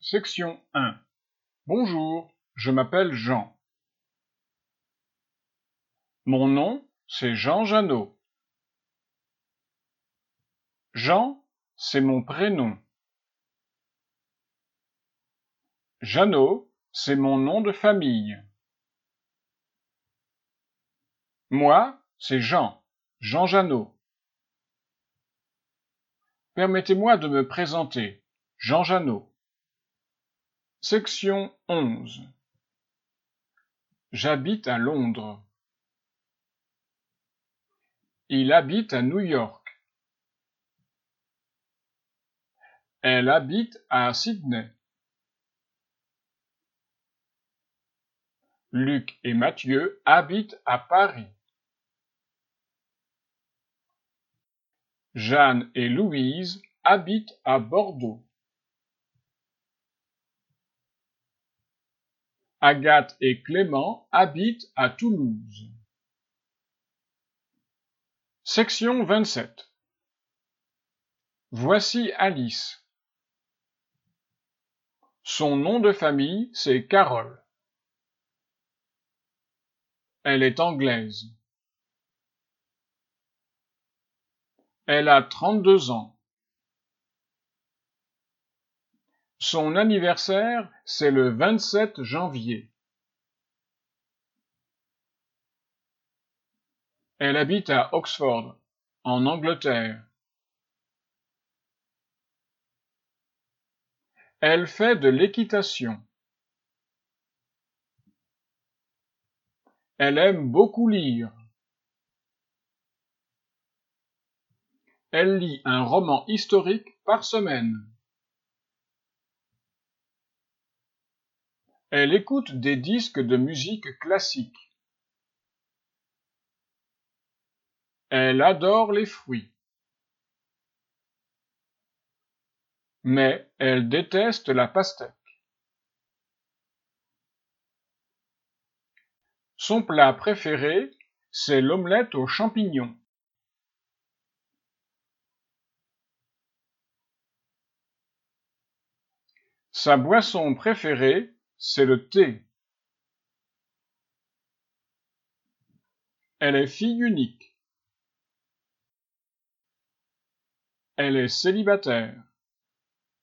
Section 1. Bonjour, je m'appelle Jean. Mon nom, c'est Jean Janot. Jean, c'est mon prénom. Janot, c'est mon nom de famille. Moi, c'est Jean, Jean Janot. Permettez-moi de me présenter, Jean Janot. Section 11. J'habite à Londres. Il habite à New York. Elle habite à Sydney. Luc et Mathieu habitent à Paris. Jeanne et Louise habitent à Bordeaux. Agathe et Clément habitent à Toulouse. Section 27. Voici Alice. Son nom de famille, c'est Carole. Elle est anglaise. Elle a 32 ans. Son anniversaire, c'est le 27 janvier. Elle habite à Oxford, en Angleterre. Elle fait de l'équitation. Elle aime beaucoup lire. Elle lit un roman historique par semaine. Elle écoute des disques de musique classique. Elle adore les fruits. Mais elle déteste la pastèque. Son plat préféré, c'est l'omelette aux champignons. Sa boisson préférée, c'est le thé. Elle est fille unique. Elle est célibataire.